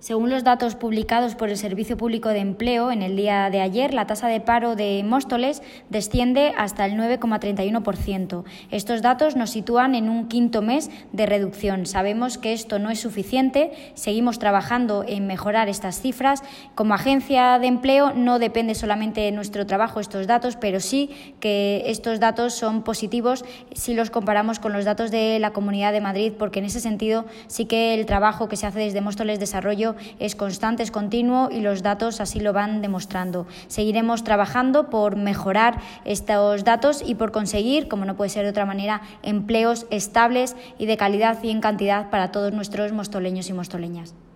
Según los datos publicados por el Servicio Público de Empleo en el día de ayer, la tasa de paro de Móstoles desciende hasta el 9,31%. Estos datos nos sitúan en un quinto mes de reducción. Sabemos que esto no es suficiente, seguimos trabajando en mejorar estas cifras. Como agencia de empleo no depende solamente de nuestro trabajo estos datos, pero sí que estos datos son positivos si los comparamos con los datos de la Comunidad de Madrid, porque en ese sentido sí que el trabajo que se hace desde Móstoles Desarrollo es constante, es continuo y los datos así lo van demostrando. Seguiremos trabajando por mejorar estos datos y por conseguir, como no puede ser de otra manera, empleos estables y de calidad y en cantidad para todos nuestros mostoleños y mostoleñas.